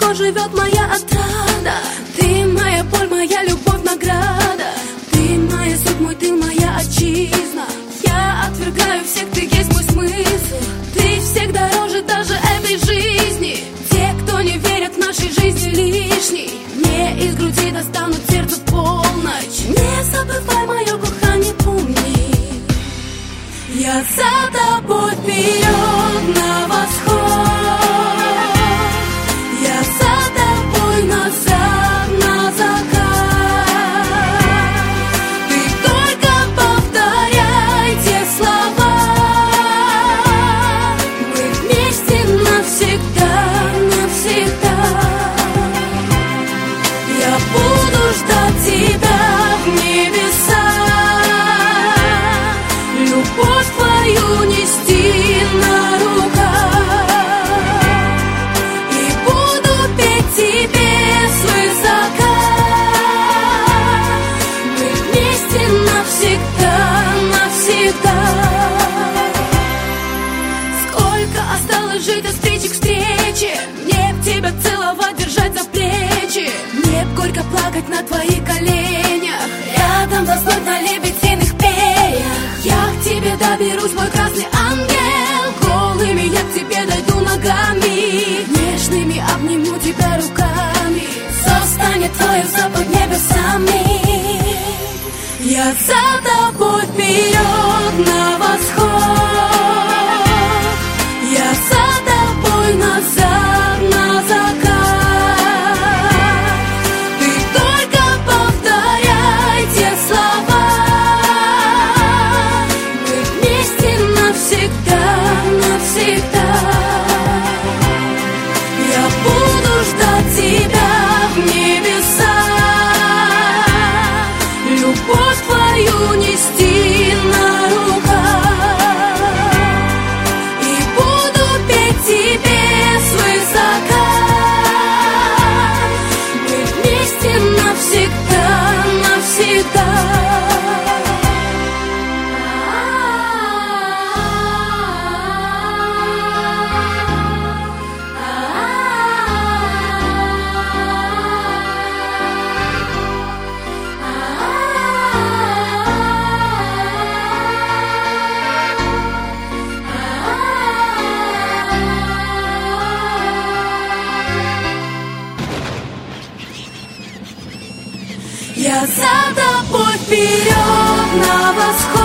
легко живет моя отрада. Ты моя боль, моя любовь, награда. Ты моя суть, ты моя отчизна. Я отвергаю всех, ты есть мой смысл. Ты всех дороже даже этой жизни. Те, кто не верят в нашей жизни лишней, мне из груди достанут сердце в полночь. Не забывай мое кохание, помни. Я за тобой вперед на восход. Я за тобой назад на закат. Ты только повторяй те слова. Мы вместе навсегда, навсегда. Я буду ждать тебя в небесах. Любовь твою нести на руках. И буду петь тебе свысока. Мы вместе навсегда, навсегда. Сколько осталось жить от встречи к встрече. Мне б тебя целовать, держать за плечи. Мне б горько плакать на твоих коленях. Рядом заснуть на лебединых перьях. Я к тебе доберусь, мой красный ангел. Голыми я к тебе дойду ногами. Нежными обниму тебя руками. Все станет твоим за под небесами. Я за тобой вперед на восход. Я за тобой назад на закат. Ты только повторяй те слова. Мы вместе навсегда, навсегда. Я буду ждать тебя в небесах. Любовь твою нести на руках. И буду петь тебе свысока. Мы вместе навсегда, навсегда. Я за тобой вперед на восход.